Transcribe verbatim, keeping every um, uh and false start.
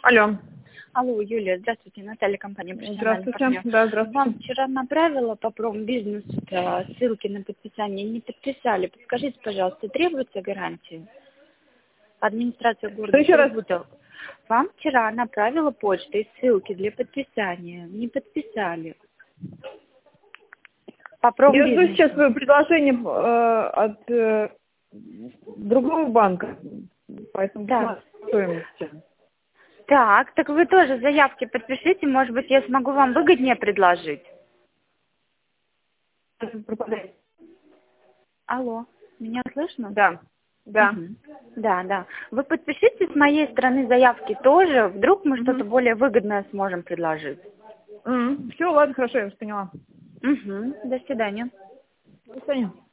Алло. Алло, Юлия, здравствуйте, Наталья, компания «Профессиональный Здравствуйте. партнер». Да, здравствуйте. Вам вчера направила по промбизнесу ссылки на подписание, не подписали. Подскажите, пожалуйста, требуется гарантия? Администрация города Еще раз. Сургута. Вам вчера направила почтой ссылки для подписания, не подписали. По Я жду промбизнесу. сейчас предложение э, от э, другого банка, поэтому Да. стоимости. Так, так вы тоже заявки подпишите, может быть, я смогу вам выгоднее предложить. Пропадает. Алло, меня слышно? Да, да. Мгм. Да, да. Вы подпишите с моей стороны заявки тоже, вдруг мы Угу. что-то более выгодное сможем предложить. Все, ладно, хорошо, я вас поняла. Угу. До свидания. До свидания.